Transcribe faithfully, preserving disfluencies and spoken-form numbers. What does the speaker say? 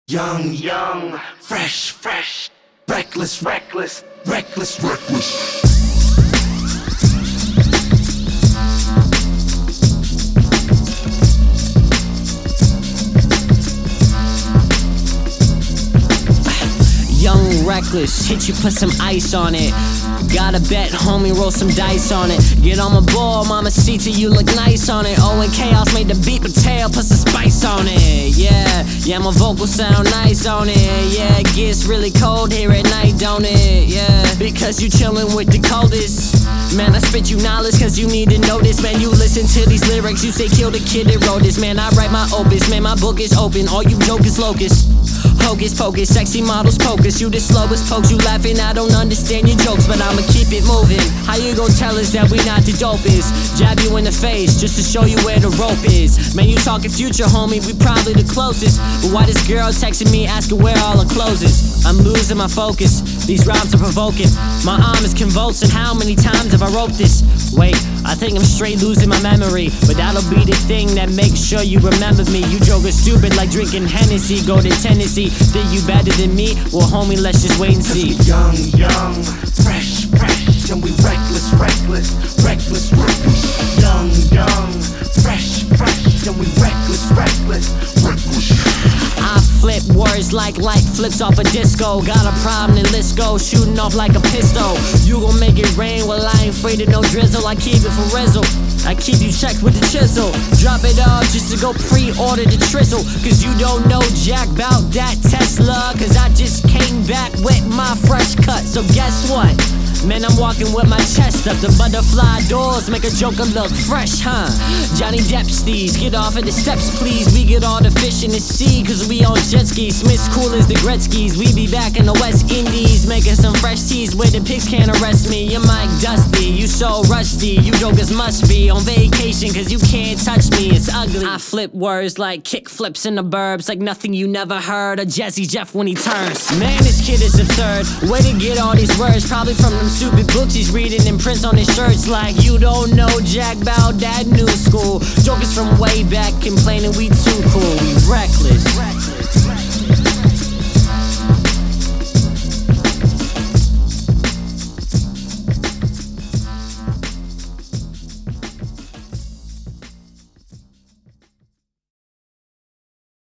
Young, young, fresh, fresh, reckless, reckless, reckless, reckless. Young, reckless, hit you, put some ice on it. Got a bet, homie, roll some dice on it. Get on my ball, mama, see to you look nice on it. Oh, and chaos made the beat potato, put some spice on it. Yeah, yeah, my vocals sound nice on it. Yeah, it gets really cold here at night, don't it? Yeah, because you chillin' with the coldest. Man, I spit you knowledge cause you need to know this. Man, you listen to these lyrics, you say kill the kid that wrote this. Man, I write my opus, man, my book is open. All you jokers locusts, hocus pocus, sexy models pocus. You the slowest pokes, you laughing, I don't understand your jokes, but I'ma keep it moving. How you gon' tell us that we not the dopest? Jab you in the face just to show you where the rope is. Man, you talking future, homie, we probably the closest. But why this girl texting me asking where all her clothes is? I'm losing my focus, these rhymes are provoking. My arm is convulsing, how many times have I wrote this? Wait, I think I'm straight losing my memory, but that'll be the thing that makes sure you remember me. You jokers stupid like drinking Hennessy, go to Tennessee. Think you better than me? Well, homie, let's just wait and see. Young, young, fresh, fresh, and we reckless, reckless, reckless, reckless. Young, young, fresh, fresh, and we reckless, reckless, reckless. I flip words like light flips off a disco. Got a problem, then let's go, shooting off like a pistol. You gon' make it rain, well I ain't afraid of no drizzle. I keep it for Rizzle, I keep you checked with the chisel. Drop it off just to go pre-order the trizzle. Cause you don't know jack bout that Tesla. Cause I just came back with my fresh cut. So guess what? Man, I'm walking with my chest up. The butterfly doors make a joker look fresh, huh? Johnny Depp steez, get off of the steps, please. We get all the fish in the sea, cause we on jet skis. Smith's cool as the Gretzky's. We be back in the West Indies, making some fresh teas where the pigs can't arrest me. You're Mike Dusty, you so rusty. You jokers must be on vacation, cause you can't touch me, it's ugly. I flip words like kick flips in the burbs, like nothing you never heard of Jazzy Jeff when he turns. Man, this kid is absurd. Way to get all these words, probably from them stupid books he's reading and prints on his shirts. Like you don't know jack bout that new school. Jokers from way back complaining we too cool. We reckless.